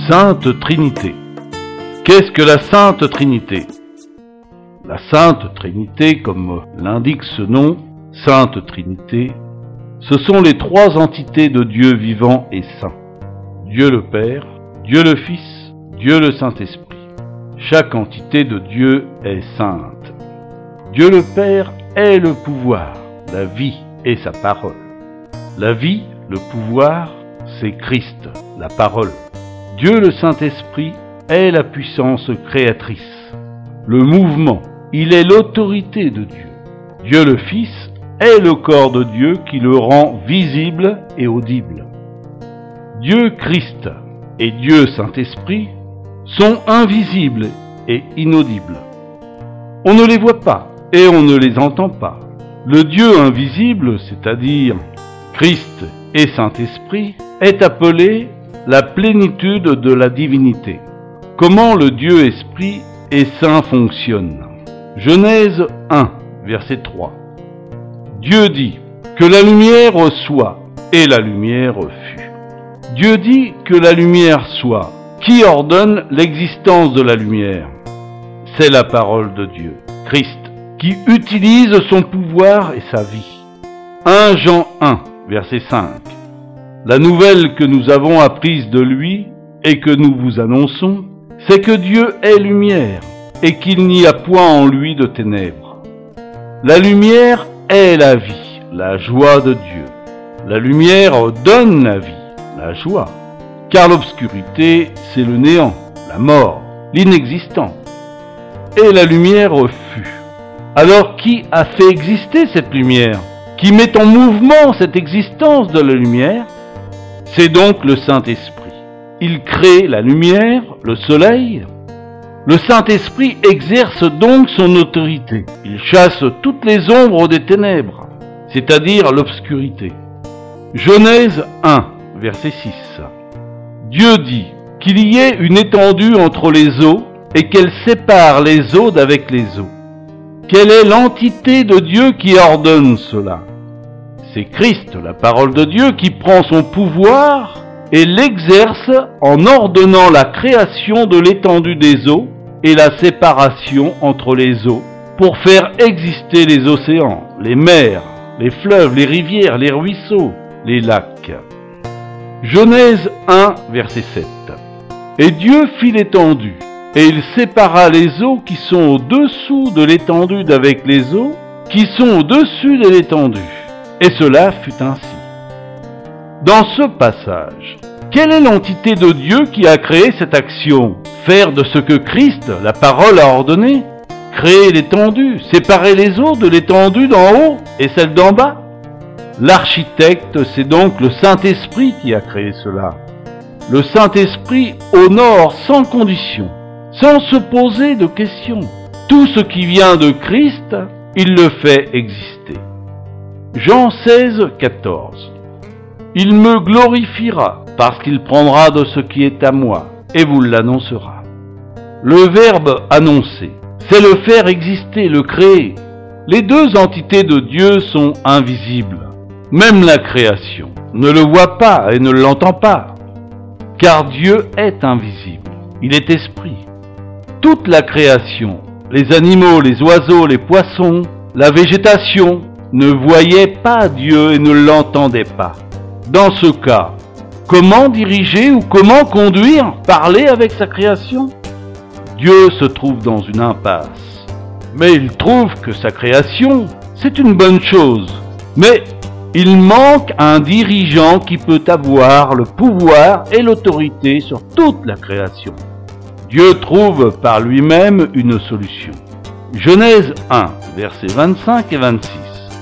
Sainte Trinité. Qu'est-ce que la Sainte Trinité? La Sainte Trinité, comme l'indique ce nom, Sainte Trinité, ce sont les trois entités de Dieu vivant et saint. Dieu le Père, Dieu le Fils, Dieu le Saint-Esprit. Chaque entité de Dieu est sainte. Dieu le Père est le pouvoir, la vie et sa parole. La vie, le pouvoir, c'est Christ, la parole. Dieu le Saint-Esprit est la puissance créatrice, le mouvement, il est l'autorité de Dieu. Dieu le Fils est le corps de Dieu qui le rend visible et audible. Dieu Christ et Dieu Saint-Esprit sont invisibles et inaudibles. On ne les voit pas et on ne les entend pas. Le Dieu invisible, c'est-à-dire Christ et Saint-Esprit, est appelé la plénitude de la divinité. Comment le Dieu Esprit et Saint fonctionne? Genèse 1, verset 3. Dieu dit que la lumière soit, et la lumière fut. Dieu dit que la lumière soit. Qui ordonne l'existence de la lumière? C'est la parole de Dieu, Christ, qui utilise son pouvoir et sa vie. 1 Jean 1, verset 5. La nouvelle que nous avons apprise de lui et que nous vous annonçons, c'est que Dieu est lumière et qu'il n'y a point en lui de ténèbres. La lumière est la vie, la joie de Dieu. La lumière donne la vie, la joie. Car l'obscurité, c'est le néant, la mort, l'inexistant. Et la lumière fut. Alors qui a fait exister cette lumière? Qui met en mouvement cette existence de la lumière? C'est donc le Saint-Esprit. Il crée la lumière, le soleil. Le Saint-Esprit exerce donc son autorité. Il chasse toutes les ombres des ténèbres, c'est-à-dire l'obscurité. Genèse 1, verset 6. Dieu dit qu'il y ait une étendue entre les eaux et qu'elle sépare les eaux d'avec les eaux. Quelle est l'entité de Dieu qui ordonne cela? C'est Christ, la parole de Dieu, qui prend son pouvoir et l'exerce en ordonnant la création de l'étendue des eaux et la séparation entre les eaux pour faire exister les océans, les mers, les fleuves, les rivières, les ruisseaux, les lacs. Genèse 1, verset 7. Et Dieu fit l'étendue, et il sépara les eaux qui sont au-dessous de l'étendue d'avec les eaux qui sont au-dessus de l'étendue. Et cela fut ainsi. Dans ce passage, quelle est l'entité de Dieu qui a créé cette action? Faire de ce que Christ, la parole, a ordonné? Créer l'étendue, séparer les eaux de l'étendue d'en haut et celle d'en bas? L'architecte, c'est donc le Saint-Esprit qui a créé cela. Le Saint-Esprit honore sans condition, sans se poser de questions. Tout ce qui vient de Christ, il le fait exister. Jean 16, 14. Il me glorifiera, parce qu'il prendra de ce qui est à moi, et vous l'annoncera. Le verbe annoncer, c'est le faire exister, le créer. Les deux entités de Dieu sont invisibles. Même la création ne le voit pas et ne l'entend pas, car Dieu est invisible, il est esprit. Toute la création, les animaux, les oiseaux, les poissons, la végétation, ne voyaient pas Dieu et ne l'entendaient pas. Dans ce cas, comment diriger ou comment conduire, parler avec sa création? Dieu se trouve dans une impasse, mais il trouve que sa création, c'est une bonne chose. Mais il manque un dirigeant qui peut avoir le pouvoir et l'autorité sur toute la création. Dieu trouve par lui-même une solution. Genèse 1, versets 25 et 26.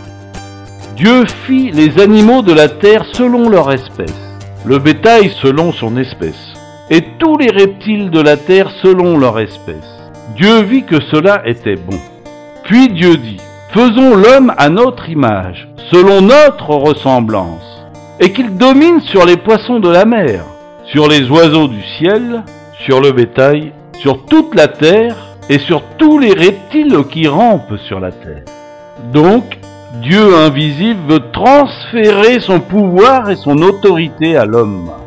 Dieu fit les animaux de la terre selon leur espèce, le bétail selon son espèce, et tous les reptiles de la terre selon leur espèce. Dieu vit que cela était bon. Puis Dieu dit, faisons l'homme à notre image, selon notre ressemblance, et qu'il domine sur les poissons de la mer, sur les oiseaux du ciel, sur le bétail, sur toute la terre, et sur tous les reptiles qui rampent sur la terre. Donc, Dieu invisible veut transférer son pouvoir et son autorité à l'homme.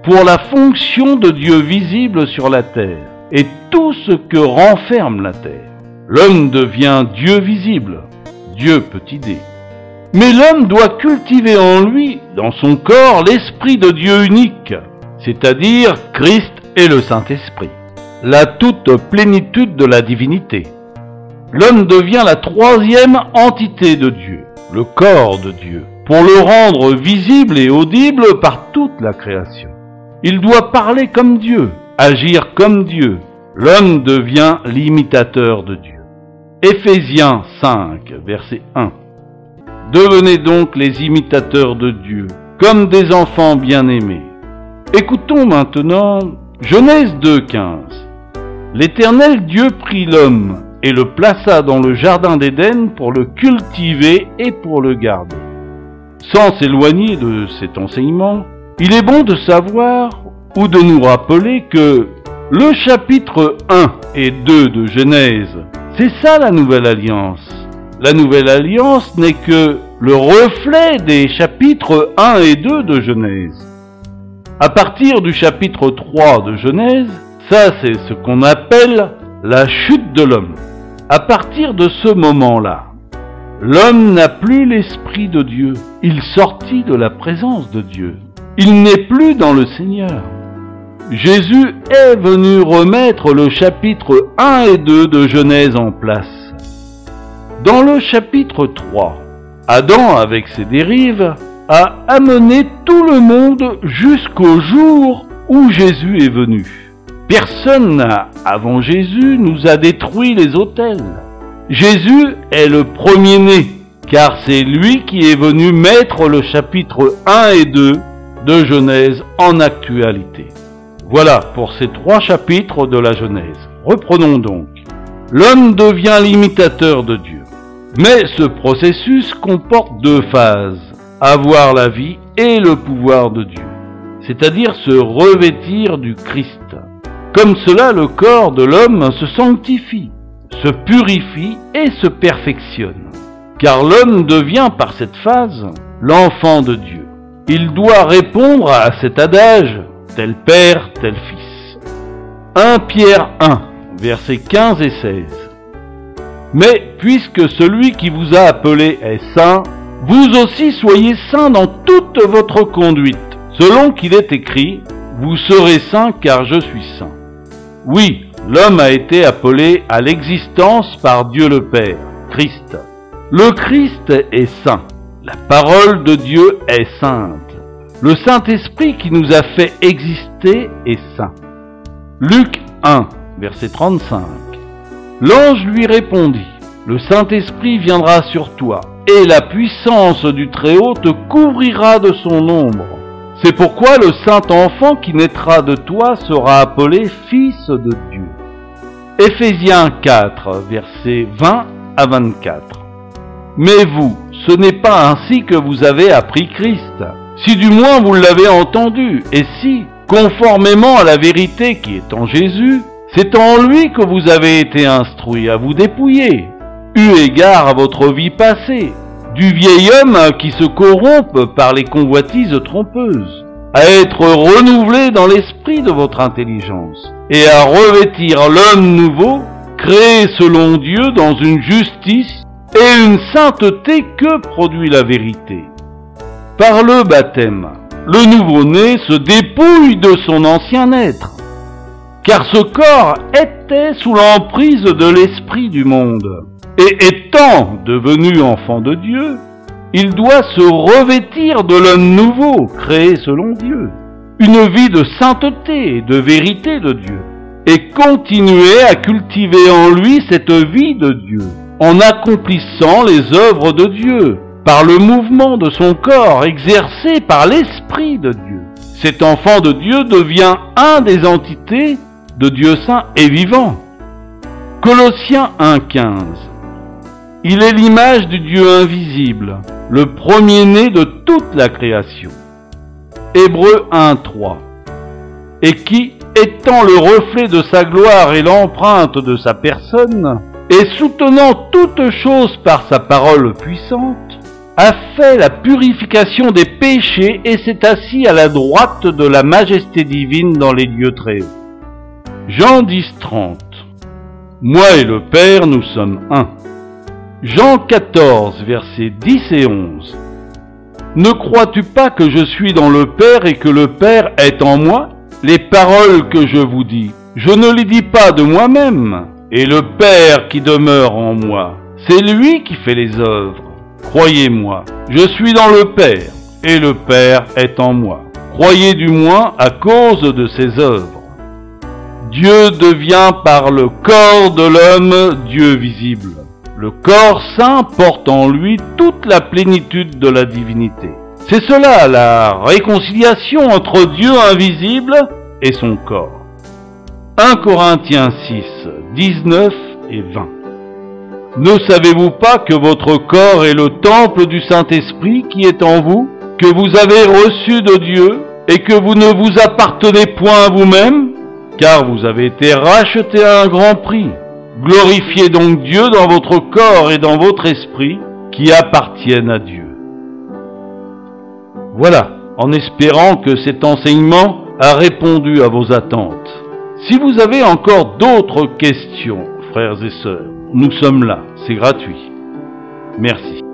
pour la fonction de Dieu visible sur la terre et tout ce que renferme la terre. L'homme devient Dieu visible, Dieu petit d. Mais l'homme doit cultiver en lui, dans son corps, l'Esprit de Dieu unique, c'est-à-dire Christ et le Saint-Esprit, la toute plénitude de la divinité. L'homme devient la troisième entité de Dieu, le corps de Dieu, pour le rendre visible et audible par toute la création. Il doit parler comme Dieu, agir comme Dieu. L'homme devient l'imitateur de Dieu. Éphésiens 5, verset 1. Devenez donc les imitateurs de Dieu, comme des enfants bien-aimés. Écoutons maintenant Genèse 2,15. L'Éternel Dieu prit l'homme et le plaça dans le jardin d'Éden pour le cultiver et pour le garder. Sans s'éloigner de cet enseignement, il est bon de savoir ou de nous rappeler que le chapitre 1 et 2 de Genèse, c'est ça la Nouvelle Alliance. La Nouvelle Alliance n'est que le reflet des chapitres 1 et 2 de Genèse. À partir du chapitre 3 de Genèse, ça c'est ce qu'on appelle la chute de l'homme. À partir de ce moment-là, l'homme n'a plus l'Esprit de Dieu. Il sortit de la présence de Dieu. Il n'est plus dans le Seigneur. Jésus est venu remettre le chapitre 1 et 2 de Genèse en place. Dans le chapitre 3, Adam, avec ses dérives, a amené tout le monde jusqu'au jour où Jésus est venu. Personne avant Jésus nous a détruit les autels. Jésus est le premier-né, car c'est lui qui est venu mettre le chapitre 1 et 2 de Genèse en actualité. Voilà pour ces 3 chapitres de la Genèse. Reprenons donc. L'homme devient l'imitateur de Dieu. Mais ce processus comporte 2 phases. Avoir la vie et le pouvoir de Dieu. C'est-à-dire se revêtir du Christ. Comme cela, le corps de l'homme se sanctifie, se purifie et se perfectionne. Car l'homme devient par cette phase l'enfant de Dieu. Il doit répondre à cet adage, tel père, tel fils. 1 Pierre 1, versets 15 et 16. Mais puisque celui qui vous a appelé est saint, vous aussi soyez saints dans toute votre conduite, selon qu'il est écrit, vous serez saints car je suis saint. Oui, l'homme a été appelé à l'existence par Dieu le Père, Christ. Le Christ est saint. La parole de Dieu est sainte. Le Saint-Esprit qui nous a fait exister est saint. Luc 1, verset 35. L'ange lui répondit, le Saint-Esprit viendra sur toi, et la puissance du Très-Haut te couvrira de son ombre. C'est pourquoi le Saint-Enfant qui naîtra de toi sera appelé Fils de Dieu. Éphésiens 4, versets 20 à 24. Mais vous, ce n'est pas ainsi que vous avez appris Christ, si du moins vous l'avez entendu, et si, conformément à la vérité qui est en Jésus, c'est en lui que vous avez été instruits à vous dépouiller, eu égard à votre vie passée, du vieil homme qui se corrompt par les convoitises trompeuses, à être renouvelé dans l'esprit de votre intelligence, et à revêtir l'homme nouveau, créé selon Dieu dans une justice et une sainteté que produit la vérité. Par le baptême, le nouveau-né se dépouille de son ancien être, car ce corps était sous l'emprise de l'esprit du monde. Et étant devenu enfant de Dieu, il doit se revêtir de l'homme nouveau, créé selon Dieu, une vie de sainteté et de vérité de Dieu, et continuer à cultiver en lui cette vie de Dieu, en accomplissant les œuvres de Dieu, par le mouvement de son corps exercé par l'Esprit de Dieu. Cet enfant de Dieu devient un des entités de Dieu saint et vivant. Colossiens 1,15. Il est l'image du Dieu invisible, le premier-né de toute la création. Hébreux 1,3. Et qui, étant le reflet de sa gloire et l'empreinte de sa personne, et soutenant toutes choses par sa parole puissante, a fait la purification des péchés et s'est assis à la droite de la majesté divine dans les lieux très hauts. Jean 10:30. Moi et le Père, nous sommes un. Jean 14, versets 10 et 11. Ne crois-tu pas que je suis dans le Père et que le Père est en moi? Les paroles que je vous dis, je ne les dis pas de moi-même, et le Père qui demeure en moi, c'est lui qui fait les œuvres. Croyez-moi, je suis dans le Père, et le Père est en moi. Croyez du moins à cause de ses œuvres. Dieu devient par le corps de l'homme Dieu visible. Le corps saint porte en lui toute la plénitude de la divinité. C'est cela la réconciliation entre Dieu invisible et son corps. 1 Corinthiens 6, 19 et 20. Ne savez-vous pas que votre corps est le temple du Saint-Esprit qui est en vous, que vous avez reçu de Dieu et que vous ne vous appartenez point à vous-même, car vous avez été rachetés à un grand prix. Glorifiez donc Dieu dans votre corps et dans votre esprit qui appartiennent à Dieu. Voilà, en espérant que cet enseignement a répondu à vos attentes. Si vous avez encore d'autres questions, frères et sœurs, nous sommes là, c'est gratuit. Merci.